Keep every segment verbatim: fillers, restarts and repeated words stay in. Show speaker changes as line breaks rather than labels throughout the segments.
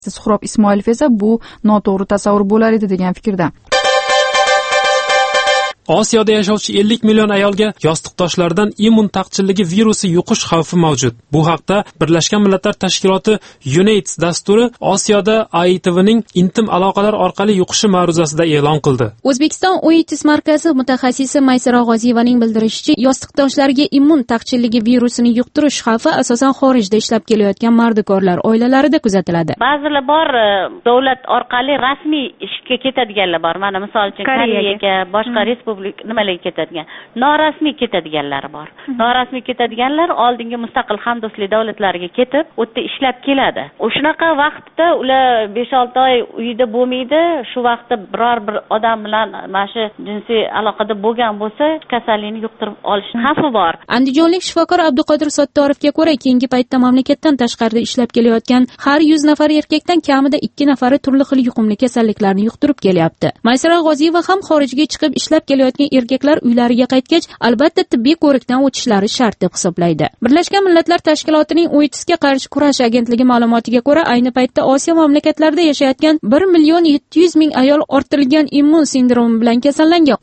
Suhrob Ismoilov esa bu noto'g'ri tasavvur bo'lar edi degan fikrda.
Osiyoda yashovchi ellik million ayolga yostiq toshlardan immun taqchilligi virusi yuqish xavfi mavjud. Bu haqda Birlashgan Millatlar Tashkiloti UNAIDS dasturi Osiyoda A I T V'ning intim aloqalar orqali yuqishi ma'ruzasida e'lon qildi.
O'zbekiston U I T S markazi mutaxassisi Maysaro G'oziyevaning bildirishicha, yostiq toshlarga immun taqchilligi virusini yuqtirish xavfi asosan xorijda ishlab kelayotgan mardikorlar oilalarida kuzatiladi.
Ba'zilar bor davlat orqali rasmiy ishga ketadiganlar bor. Mana misol uchun Koreyaga, boshqa respublika nimalarga ketadigan, norasmiy ketadiganlar bor. Norasmiy ketadiganlar oldingi mustaqil hamdo'stlik davlatlariga ketib, u yerda ishlab keladi. O'shunaqa vaqtda ular besh olti oy uyda bo'lmaydi. Shu vaqtda biror bir odam bilan mana shu jinsiy aloqada bo'lgan bo'lsa, kasallikni yuqtirib olish xavfi bor.
Andijonlik shifokor Abduqodir Sottorovga ko'ra, keyingi paytda mamlakatdan tashqarida ishlab kelayotgan har yuz nafar erkakdan kamida ikki nafari turli xil yuqumli kasalliklarni yuqtirib kelyapti. Maysaro G'oziyeva ham xorijga chiqib ishlab kelayotgan erkaklar uylariga qaytgach, albatta tibbiy ko'rikdan o'tishlari shart deb hisoblaydi. Birlashgan Millatlar Tashkilotining U I T S'ga qarshi kurash agentligi ma'lumotiga ko'ra, ayni paytda Osiyo mamlakatlarida yashayotgan bir million yetti yuz ming ayol orttirilgan immun sindromi bilan kasallangan.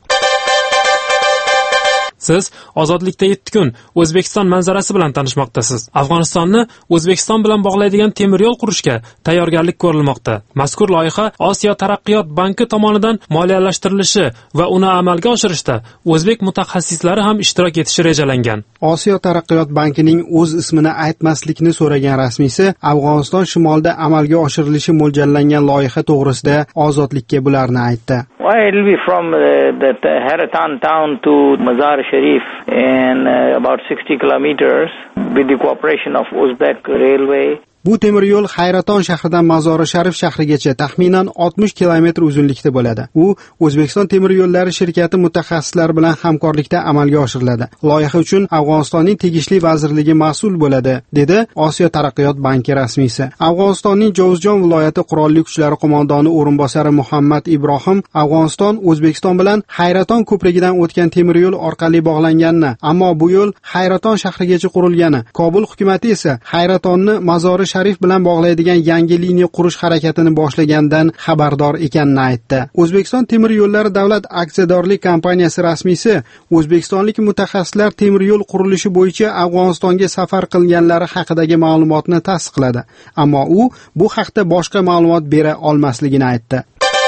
Siz ozodlikda yetti kun O'zbekiston manzarasi bilan tanishmoqdasiz. Afg'onistonni O'zbekiston bilan bog'laydigan temir yo'l qurishga tayyorgarlik ko'rilmoqda. Mazkur loyiha Osiyo taraqqiyot banki tomonidan moliyalashtirilishi va uni amalga oshirishda o'zbek mutaxassislari ham ishtirok etishi rejalangan.
Osiyo taraqqiyot bankining o'z ismini aytmaslikni so'ragan rasmiysi Afg'oniston shimolida amalga oshirilishi mo'ljallangan loyiha to'g'risida ozodlikka bularni aytdi.
Well, it will be from uh, the, the Haratan town to Mazar Sharif in uh, about sixty kilometers with the cooperation of Uzbek Railway.
Bu temir yo'l Hayraton shahridan Mazori Sharif shahrigacha taxminan oltmish kilometr uzunlikda bo'ladi. U O'zbekiston temir yo'llari shirkati mutaxassislari bilan hamkorlikda amalga oshiriladi. Loyiha uchun Afg'onistonning tegishli vazirligi mas'ul bo'ladi, dedi Osiyo taraqqiyot banki rasmiysi. Afg'onistonning Jovuzjon viloyati qurolli kuchlari qo'mondoni o'rinbosari Muhammad Ibrohim Afg'oniston O'zbekiston bilan Hayraton ko'prigidan o'tgan temir yo'l orqali bog'langanini, ammo bu yo'l Hayraton shahrigacha qurilgani, Kobul hukumatı esa Hayratonni Mazori Sharif bilan bog'laydigan yangi liniya qurish harakatini boshlagandan xabardor ekanini aytdi. O'zbekiston temir yo'llari davlat aksiyadorlik kompaniyasi rasmiysi o'zbekistonlik mutaxassislar temir yo'l qurilishi bo'yicha Afg'onistonga safar qilganlari haqidagi ma'lumotni tasdiqladi, ammo u bu haqda boshqa ma'lumot bera olmasligini aytdi.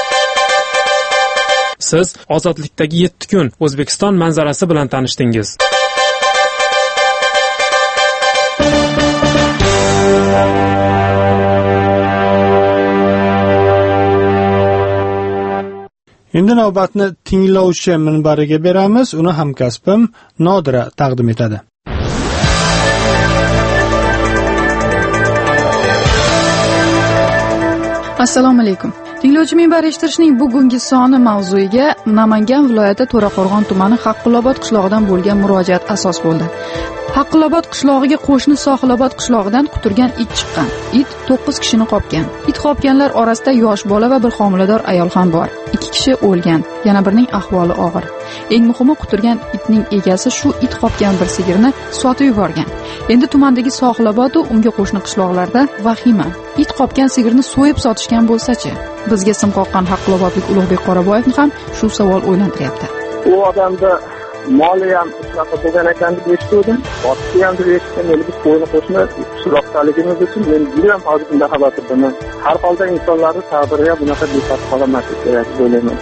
Siz ozodlikdagi yetti kun O'zbekiston manzarasi bilan tanishdingiz.
Endi navbatni tinglovchi minbariga beramiz. Uni hamkasbim Nodira taqdim etadi.
Assalomu alaykum. Tinglovchi minbar eshittirishning bugungi soni mavzuiga Namangan viloyati To'raqo'rg'on tumani Haqqulobod qishlog'idan bo'lgan murojaat asos bo'ldi. Haqqulobod qishlog'iga qo'shni Sohilobod qishlog'idan quturgan it chiqqan. It to'qqiz kishini qopgan. It qopganlar orasida yosh bola va bir homilador ayol ham bor. ikki kishi o'lgan, yana birining ahvoli og'ir. Eng muhimi, quturgan itning egasi shu it qopgan bir sigirni sotib yuborgan. Endi tumandagi Sohilobod va unga qo'shni qishloqlarda vahima. It qopgan sigirni so'yib sotishgan bo'lsa-chi? Bizga sim qoqqan Haqqulobodlik Ulug'bek Qoraboyevni ham shu savol o'ylantiryapti.
U odamda moli ham shunaqa bo'lgan ekan deb eshitdim. Otni ham deb eshitdim. Endi biz qo'yni qo'shni qishloqdaligimiz uchun men juda ham hozir bunday xavotirdaman. Har holda insonlarning taqdiriga bunaqa befarq qolmaslik kerak deb o'ylayman.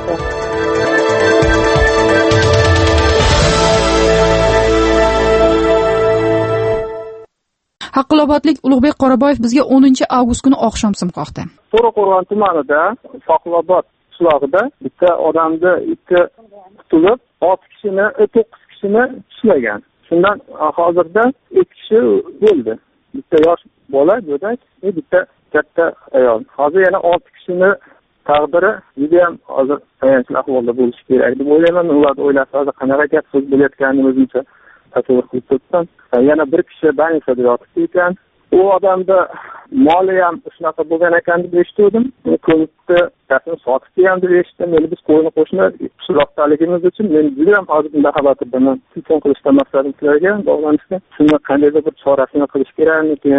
Haqqulobodlik Ulug'bek Qoraboyev bizga o'ninchi avgust kuni oqshom sim qoqdi.
To'raqo'rg'on tumanida, Sohilobod qishlog'ida bitta odamni ikki tutulib, olti kishini, to'qqiz kishini tishlagan. Shundan hozirda ikki kishi o'ldi. Bitta yosh bola, go'dak, va bitta katta ayol. Hozir yana olti kishini taqdiri juda ham hozir ayanchli ahvolda bo'lishi kerak deb o'ylayman. Ular o'ylasa hozir qanaqa gap so'z bo'layotganini o'zimcha tasavvur qilib turibman. Yana bir kishi больницada yotibdi ekan. U odamda moli ham shunaqa bo'lgan ekan deb eshitdim. Ko'pni tasini sotibdi ham deb eshitdim. Endi biz qo'yni qo'shni qishloqdaligimiz uchun men juda ham hozir bunday xavotirdaman. Telefon qilishdan maqsadim sizlarga bog'lanishda shuni qandaydir bir chorasini qilish kerakmikin,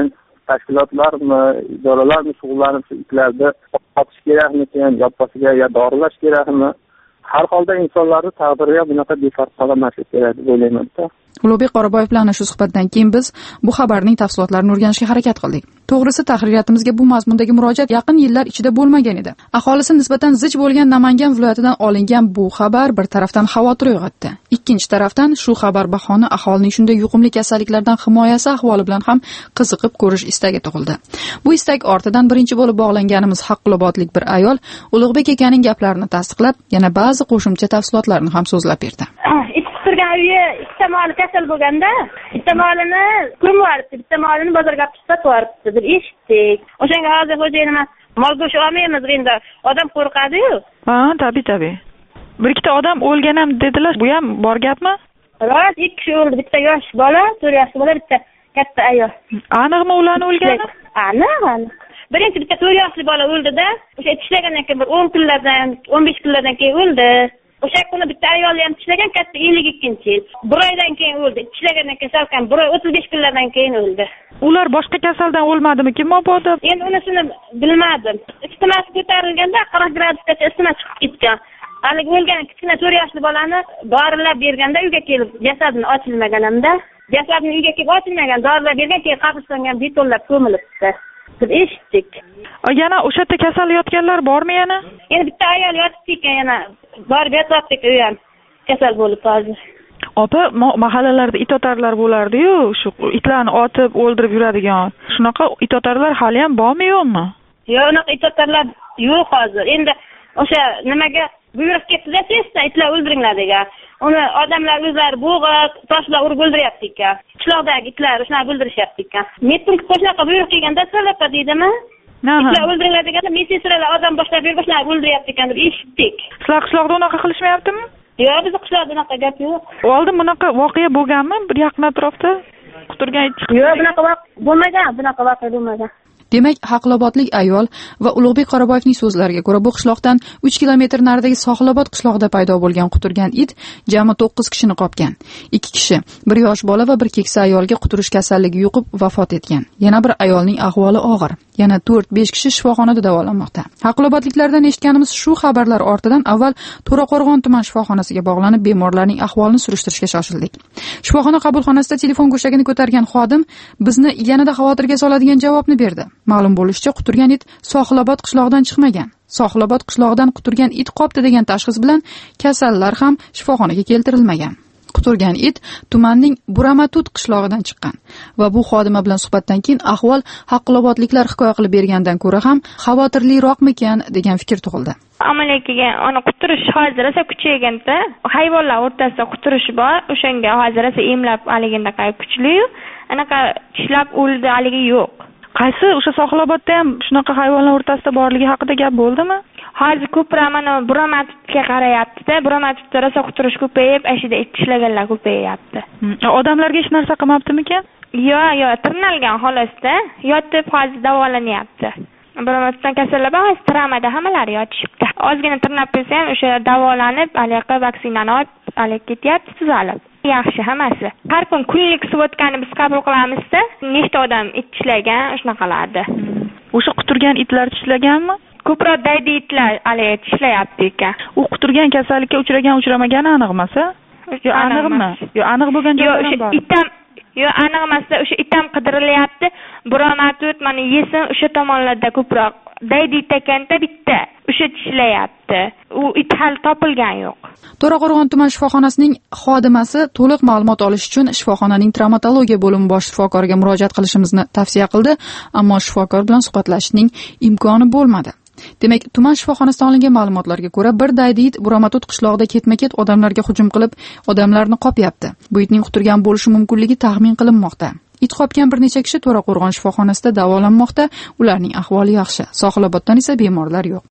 tashkilotlarmi, idoralarmi shug'ullanib shu itlarni otish kerakmikan, yoppasiga yo doralash kerakmi? Har holda insonlarning taqdiriga bunaqa befarq qolmaslik kerak deb o'ylayman-da.
Ulug'bek Qoraboyev bilan shu suhbatdan keyin biz bu xabarning tafsilotlarini o'rganishga harakat qildik. To'g'risi, tahririyyatimizga bu mazmundagi murojaat yaqin yillar ichida bo'lmagan edi. Aholisi nisbatan zich bo'lgan Namangan viloyatidan olingan bu xabar bir tarafdan xavotir uyg'otdi. Ikkinchi tarafdan shu xabar bahona aholining shunday yuqumli kasalliklardan himoyasi ahvoli bilan ham qiziqib ko'rish istagi tug'ildi. Bu istak ortidan birinchi bo'lib bog'langanimiz haqqulobodlik bir ayol Ulug'bek akaning gaplarini tasdiqlab, yana ba'zi qo'shimcha tafsilotlarni ham so'zlab berdi.
Turgan uyi ikki tomoni kasal bo'lganda, bitta tomonini ko'mib yuboribdi, bitta tomonini bozorga olib chiqib yuboribdi deb eshitdik. O'shanga hozir xo'jayinim mol go'sht olmaymiz endi, odam qo'rqadi-yu.
Ha, tabii tabii. Bir ikkita odam o'lgan ham dedilar. Bu ham bor gapmi?
Rost, ikki kishi o'ldi, bitta yosh bola, to'rt yoshli bola, bitta katta ayol.
Aniqmi ularning o'lgani?
Aniq, aniq. Birinchi bitta to'rt yoshli bola o'ldi-da, o'sha tishlagandan keyin bir o'n kunlardan, o'n besh kunlardan keyin o'ldi. O'sha kuni bitta ayolni ham tishlagan, katta ellik ikkinchi yil. Bir oydan keyin o'ldi. Tishlagandan keyin salkam bir oy o'ttiz besh kunlardan keyin o'ldi.
Ular boshqa kasaldan o'lmadimi? Kim mabodo?
Endi unisini bilmadim. Isitmasi ko'tarilganda qirq gradusgacha isitma chiqib ketgan. Hali o'lgan kichkina to'rt yoshli bolani dorilar berganda uyga kelib, jasadini ochilmagan hamda, jasadini uyga kelib ochilmagan, dorilar bergan, keyin qabristonga betollab ko'milibdi. Biz eshitdik.
Yana o'sha yerda kasal yotganlar bormi yana?
Yana bitta ayol yotibdi ekan, yana borib yotibdi, u ham kasal bo'lib hozir.
Opa, mahallalarda it otarlar bo'lardi-yu, shu itlarni otib o'ldirib yuradigan. Shunaqa it otarlar hali ham bormi yo'qmi?
Yo'q, unaqa it otarlar yo'q hozir. Endi o'sha nimaga buyruq ketdi-da, tezda itlar o'ldiringlar degan. Uni odamlar o'zlari bo'g'ib, toshlar urib o'ldiryapti ekan. Qishloqdagi itlar shunaqa o'ldirishyapti ekan. Metin qo'shnaqa buyruq kelganda salapa deydimi? Itlar o'ldiringlar deganda, meditsinalar odam boshlab berib shunaqa o'ldiryapti ekan deb eshitdik.
Sizlar qishloqda unaqa qilishmayaptimi?
Yo'q, biz qishloqda unaqa gap yo'q.
Oldin bunaqa voqea bo'lganmi? Bir yaqin atrofda quturgan it chiqdi.
Yo'q, bunaqa voqea bo'lmagan, bunaqa voqea bo'lmagan.
Demak, Haqlobodlik ayol va Ulug'bek Qoraboyevning so'zlariga ko'ra, bu qishloqdan uch kilometr naridagi Sohilobod qishlog'ida paydo bo'lgan quturgan it jami to'qqiz kishini qopgan. ikki kishi, bir yosh bola va bir keksa ayolga quturish kasalligi yuqib vafot etgan. Yana bir ayolning ahvoli og'ir. Yana to'rt besh kishi shifoxonada davolanmoqda. Haqlobodliklardan eshitganimiz shu xabarlar ortidan avval To'raqo'rg'on tuman shifoxonasiga bog'lanib, bemorlarning ahvolini surishtirishga shoshildik. Shifoxona qabulxonasida telefon go'shagini ko'targan xodim bizni yanada xavotirga soladigan javobni berdi. Ma'lum bo'lishicha, quturgan it Sohilobod qishlog'idan chiqmagan. Sohilobod qishlog'idan quturgan it qopti degan tashxis bilan kasallar ham shifoxonaga keltirilmagan. Quturgan it tumanning Buramatut qishlog'idan chiqqan va bu xodima bilan suhbatdan keyin ahvol Haqlobodliklar hikoya qilib bergandan ko'ra ham xavotirliroqmikan degan fikr tug'ildi.
Amalga kelgan ona quturish hozir esa kuchayganda, hayvonlar o'rtasida quturish bor, o'shanga hozir esa emlab aliganda kuchli-yu, anaqa tishlab o'ldi haligi yo'q.
Qaysi o'sha Sohilobodda ham shunaqa hayvonlar o'rtasida borligi haqida gap bo'ldimi?
Hozir ko'proq mana Buramatutga qarayapti-da, Buramatutda rosa quturish ko'payib, ashida it tishlaganlar ko'payapti.
Odamlarga hech narsa qilmabdimi-kan?
Yo'q, yo'q, tirnalgan xolasda, yotib hozir davolanyapti. Buramatutdan kasallar bor, hozir travmada hammalari yotishibdi. Ozgina tirnab qo'ysa ham o'sha davolanib, aliqa vaksinani olib, aliq ketyapti, tuzalib. Yaxshi hammasi. Har kun kunlik suvotkani biz qabul qilamiz-da, nechta odam it tishlagan, shunaqalarda.
O'sha quturgan itlar tishlaganmi?
Ko'proq daydi itlar aliq tishlayapti ekan.
U quturgan kasallikka uchragan, uchramagani aniqmasa? Yo'q, aniqmi? Yo'q, aniq bo'lgan joylar bor.
Itam Yo'q, aniq emasda, o'sha itam qidirilyapti. Buramatut mana yesin, o'sha tomonlarda ko'proq daydi ekanda bitta o'sha tishlayapti. U it hali topilgan yo'q.
To'raqo'rg'on tuman shifoxonasining xodimasi to'liq ma'lumot olish uchun shifoxonaning travmatologiya bo'limi bosh shifokoriga murojaat qilishimizni tavsiya qildi, ammo shifokor bilan suhbatlashishning imkoni bo'lmadi. Demak, tuman shifoxonasidan olingan ma'lumotlarga ko'ra, bir daydi it Buramatut qishlog'ida ketma-ket odamlarga hujum qilib, odamlarni qopyapti. Bu itning quturgan bo'lishi mumkinligi taxmin qilinmoqda. It qopgan bir necha kishi To'raqo'rg'on shifoxonasida davolanmoqda. Ularning ahvoli yaxshi. Sohiloboddan esa bemorlar yo'q.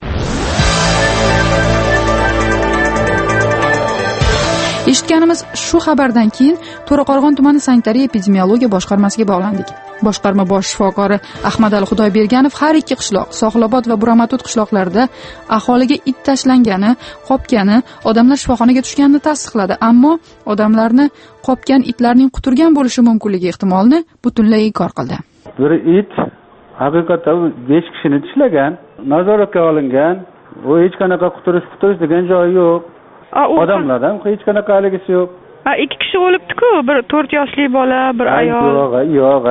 Eshitganimiz shu xabardan keyin To'raqo'rg'on tumani sanitariya epidemiologiya boshqarmasiga bog'landik. Boshqarma bosh shifokori Ahmadali Xudoyberganov har ikki qishloq, Sohilobod va Buramatut qishloqlarida aholiga it tashlangani, qopgani, odamlar shifoxonaga tushganini tasdiqladi, ammo odamlarni qopgan itlarning quturgan bo'lishi mumkinligi ehtimolini butunlay inkor qildi.
Bir it haqiqatda u besh kishini tishlagan, nazoratga olingan. U hech qanaqa quturish quturish degan joyi yo'q. Odamlar ham hech qanaqa haligisi yo'q.
Ha, ikki kishi o'libdi-ku, bir to'rt yoshli bola, bir ayol.
Yo'q, yo'q.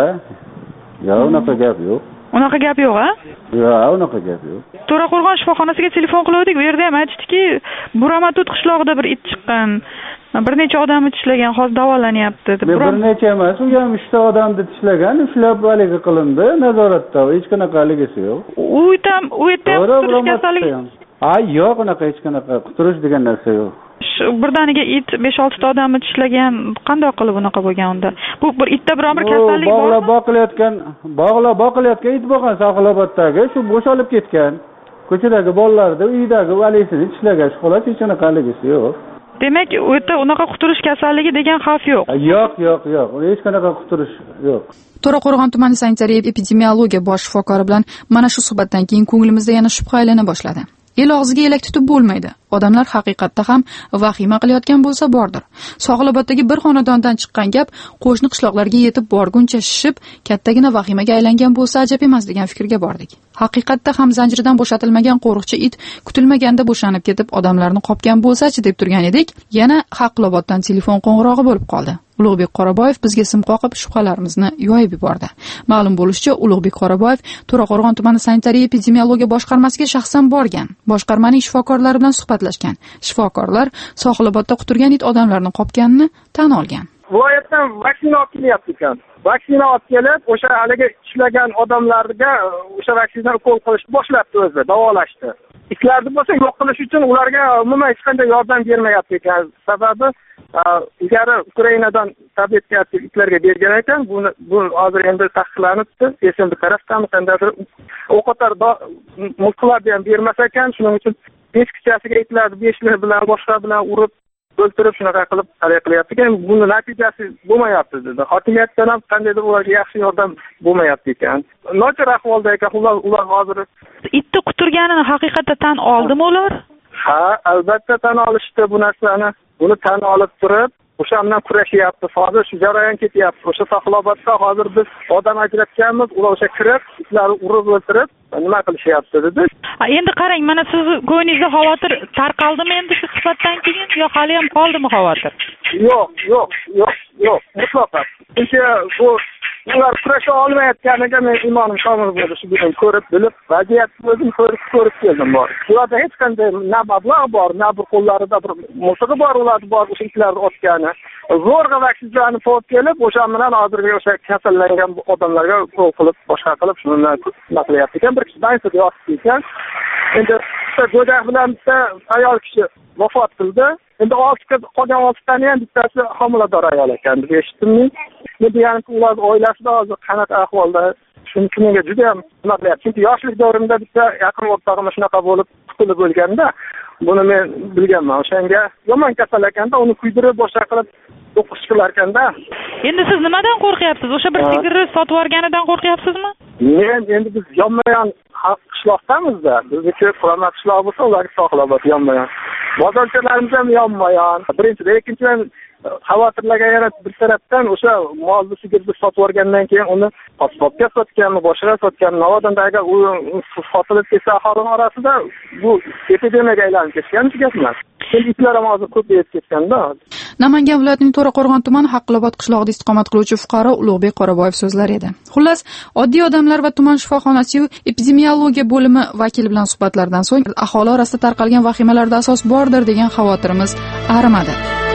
Yo'q, unaqa gap yo'q.
Unaqa gap yo'q, a?
Yo'q, unaqa gap yo'q.
To'raqo'rg'on shifoxonasiga telefon qildik, u yerda ham aytishdiki, Buramatut qishlog'ida bir it chiqqan. Bir necha odamni tishlagan, hozir davolanyapti deb.
Bir necha emas, u ham uchta odamni tishlagan, ushlab haligi qilindi, nazoratda, hech qanaqa haligisi yo'q.
U ham, u yerda ham quturish kasalligi.
Ha, yo'q, unaqa hech qanaqa quturish degan narsa yo'q.
Birdaniga it besh olti ta odamni tishlagan, qanday qilib unaqa bo'lgan unda? Bu bir itda biron bir kasallik bormi?
Bog'lab boqilayotgan, bog'lab boqilayotgan it bo'lgan Soqiloboddagi, shu bo'shalib ketgan. Ko'chadagi bolalarni, uydagi valisini tishlagan, xolos hech qanaqa haligisi yo'q.
Demak, u yerda unaqa quturish kasalligi degan xavf yo'q.
Yo'q, yo'q, yo'q. Hech qanaqa quturish yo'q.
To'raqo'rg'on tumani sanitariya epidemiologiya bosh shifokori bilan mana shu suhbatdan keyin ko'nglimizda yana shubha aylana boshladi. El og'ziga elak tutib bo'lmaydi. Odamlar haqiqatda ham vahima qilayotgan bo'lsa bordir. Soqiloboddagi bir xonadondan chiqqan gap qo'shni qishloqlarga yetib borguncha shishib, kattagina vahimaga aylangan bo'lsa ajab emas degan fikrga bordik. Haqiqatda ham zanjiridan bo'shatilmagan qo'riqchi it kutilmaganda bo'shanib ketib odamlarni qopgan bo'lsa-chi deb turgan edik. Yana Haqloboddan telefon qo'ng'irog'i bo'lib qoldi. Ulug'bek Qoraboyev bizga sim qoqib shubhalarimizni yoyib yubordi. Ma'lum bo'lishicha, Ulug'bek Qoraboyev To'raqo'rg'on tumani sanitariya epidemiologiya boshqarmasiga shaxsan borgan. Boshqarmaning shifokorlari bilan suhbatlashgan. Shifokorlar Soqilobodda quturgan it odamlarni qopganini tan olgan.
Viloyatdan vaksina olib kelyapti ekan. Vaksina olib kelib, o'sha haligi ishlagan odamlarga o'sha vaksina ukol qilishni boshlabdi o'zi, davolashdi. Itlarni bo'lsa yo'q qilish uchun ularga umuman hech qanday yordam bermayapti ekan. Sababi ilgari Ukrainadan tabletka itlarga bergan ekan, buni bu hozir endi taqiqlanibdi. Esim bir tarafdan qandaydir o'qotar mulklarni ham bermas ekan, shuning uchun besh kichasiga itlarni beshlar bilan boshqa bilan urib o'ltirib shunaqa qilib harakat qilyapti ekan. Buni natijasi bo'lmayapti dedi. Hokimiyatdan ham qandaydir ularga yaxshi yordam bo'lmayapti ekan. Nochor ahvolda ekan, ular ular hozir
itni quturganini haqiqatda tan oldimi ular?
Ha, albatta tan olishdi bu narsani. Buni tan olib turib, o'sha bilan kurashyapti. Hozir shu jarayon ketyapti. O'sha Soqilobodda hozir biz odam ajratganmiz, ular o'sha kirib, itlarni urib o'ltirib, nima qilishyapti dedi.
Endi qarang, mana siz ko'nglingizda xavotir tarqaldimi endi shu suhbatdan keyin yo hali ham qoldimi xavotir?
Yo'q, yo'q, yo'q, yo'q, mutlaqo. Chunki bu ular kurasha olmayotganiga men imonim komil bo'ldi. Shu bilan ko'rib, bilib, vaziyatni o'zim ko'rib ko'rib keldim bor. Ularda hech qanday na mablag' bor, na bir qo'llarida bir musig'i bor, ularni bor o'sha itlarni otgani. Zo'rg'a vaksinani olib kelib, o'sha bilan hozirgi o'sha kasallangan odamlarga qo'l qilib, boshqa qilib shuni bilan qilyapti ekan. Bir kishi banksida yotib ekan. Endi go'dak bilan bitta ayol kishi vafot qildi. Endi olti qolgan oltitani ham bittasi homilador ayol ekan deb eshitdim. Endi yani ular oilasida hozir qanaqa ahvolda, shuning uchun menga juda ham nima qilyapti. Chunki yoshlik davrimda bitta yaqin o'rtog'im shunaqa bo'lib qutulib bo'lganda, buni men bilganman. O'shanga yomon kasal ekanda, uni kuydirib boshqa qilib o'qish qilar ekanda.
Endi siz nimadan qo'rqyapsiz? O'sha bir sigirni sotib yuborganidan qo'rqyapsizmi?
Men endi biz yonma-yon qishloqdamizda. Bizniki Qur'onat qishloq bo'lsa, ularga Soqilobod yonma-yon. Bozorchalarimiz ham yonma-yon. Birinchidan, ikkinchidan xavotirlagan yana bir tarafdan o'sha molni sigirni sotib yuborgandan keyin uni asbobga sotganmi, boshqa sotganmi, navodan agar u sotilib ketsa aholi orasida bu epidemiyaga aylanib ketgan emas. Endi itlar ham hozir ko'payib ketganda.
Namangan viloyatining To'raqo'rg'on tumani Haqlobod qishlog'ida istiqomat qiluvchi fuqaro Ulug'bek Qoraboyev so'zlari edi. Xullas, oddiy odamlar va tuman shifoxonasi epidemiologiya bo'limi vakili bilan suhbatlardan so'ng aholi orasida tarqalgan vahimalarda asos bordir degan xavotirimiz arimadi.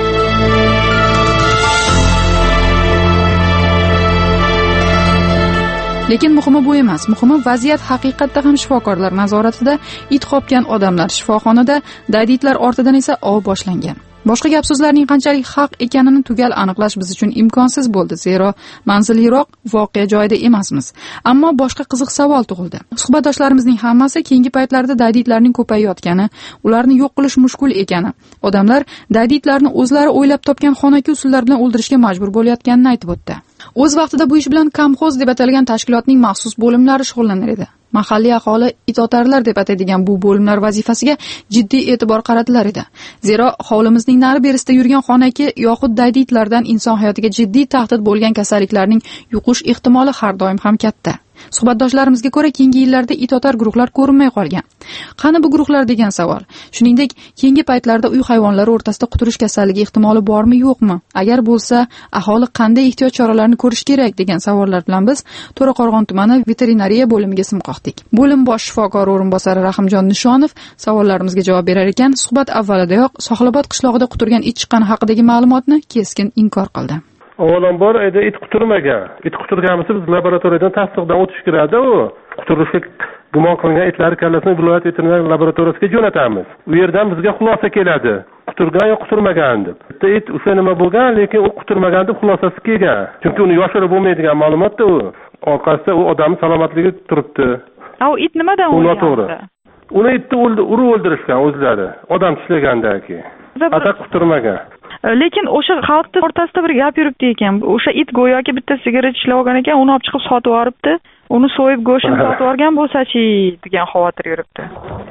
Lekin muhimi bu emas. Muhimi vaziyat haqiqatda ham shifokorlar nazoratida, it qopgan odamlar shifoxonada, daditlar ortidan esa ov boshlangan. Boshqa gap so'zlarning qanchalik haq ekanini tugal aniqlash biz uchun imkonsiz bo'ldi, zero manzilliroq voqea joyida emasmiz. Ammo boshqa qiziq savol tug'ildi. Suhbatdoshlarimizning hammasi keyingi paytlarda daditlarning ko'payayotgani, ularni yo'q qilish mushkul ekani, odamlar daditlarni o'zlari o'ylab topgan xonaki usullar bilan o'ldirishga majbur bo'layotganini aytib o'tdi. O'z vaqtida bu ish bilan Kamxoz deb atalgan tashkilotning maxsus bo'limlari shug'ullanar edi. mahalliy aholi it otarlar deb ataydigan bu bo'limlar vazifasiga jiddiy e'tibor qaratilar edi. Zero hovlimizning nari berisida yurgan xonaki yoxud daydi itlardan inson hayotiga jiddiy tahdid bo'lgan kasalliklarning yuqish ehtimoli har doim ham katta. Suhbatdoshlarimizga ko'ra, keyingi yillarda it otar guruhlar ko'rinmay qolgan. Qani bu guruhlar degan savol. Shuningdek, keyingi paytlarda uy hayvonlari o'rtasida quturish kasalligi ehtimoli bormi, yo'qmi? Agar bo'lsa, aholi qanday ehtiyot choralarini ko'rish kerak degan savollar bilan biz To'raqo'rg'on tumani veterinariya bo'limiga sim qoqdik. Bo'lim bosh shifokori o'rinbosari Rahimjon Nishonov savollarimizga javob berar ekan, suhbat avvalidayoq Soxlobod qishlog'ida quturgan it chiqqani haqidagi ma'lumotni keskin inkor qildi.
Avvalambor edi it quturmagan. It quturgan bo'lsa biz laboratoriyadan tasdiqdan o'tish kerak-da u. Quturishga gumon qilingan itlar kallasini viloyat veterinariya laboratoriyasiga jo'natamiz. U yerdan bizga xulosa keladi. Quturgan yo quturmagan deb. Bitta it o'sha nima bo'lgan, lekin u quturmagan deb xulosasi kelgan. Chunki uni yoshirib bo'lmaydigan ma'lumot-da u. Orqasida u odam salomatligi turibdi.
U it nimadan o'lgan?
Uni itni urib o'ldirishgan o'zlari. Odam tishlagandan keyin. Atak quturmagan.
Lekin o'sha xalqning o'rtasida bir gap yuribdi ekan. O'sha it go'yoki bitta sigaret ishlab olgan ekan, uni olib chiqib sotib yoribdi. Uni so'yib go'shtini sotib olgan bo'lsa-chi degan xavotir yuribdi.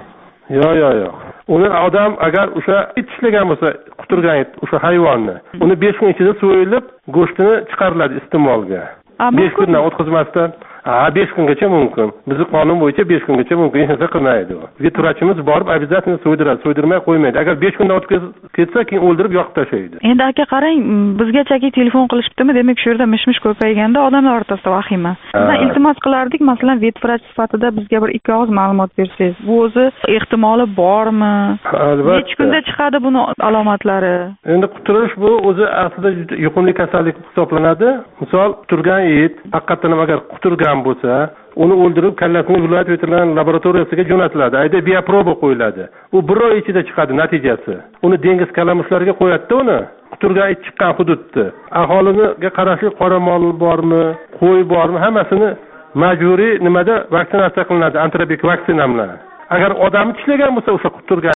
Yo'q, yo'q, yo'q. Uni odam agar o'sha it ishlagan bo'lsa, quturgan it, o'sha hayvonni, uni besh kun ichida so'yilib, go'shtini chiqariladi iste'molga. besh kundan o'tkazmasdan, ha besh kungacha mumkin. Bizning qonun bo'yicha besh kungacha mumkin, hech narsa qilmaydi. Veturachimiz borib обязательно so'ydiradi, so'ydirmay qo'ymaydi. Agar besh kundan o'tkazib ketsa, keyin o'ldirib yoqib tashlaydi.
Endi aka qarang, bizgachaki telefon qilishibdimi? Demak, shu yerda mish-mish ko'payganda odamlar o'rtasida vahima. Bizdan iltimos qilardik, masalan, vetvrach sifatida bizga bir ikki og'iz ma'lumot bersangiz. Bu o'zi ehtimoli bormi?
Albatta.
Necha kunda chiqadi buni alomatlari?
Endi quturish bu o'zi aslida yuqumli kasallik hisoblanadi. Misol, turgan it haqiqatan ham agar quturgan bo'lsa, uni o'ldirib kallasini viloyat veterinariya laboratoriyasiga jo'natiladi. Ayda bioproba qo'yiladi. U bir oy ichida chiqadi natijasi. Uni dengiz kalamushlariga qo'yadi-da uni. Quturgan it chiqqan hududda. Aholiniga qarashli qoramol bormi, qo'y bormi, hammasini majburiy nimada vaksinatsiya qilinadi, antrobik vaksina bilan. Agar odamni tishlagan bo'lsa, o'sha quturgan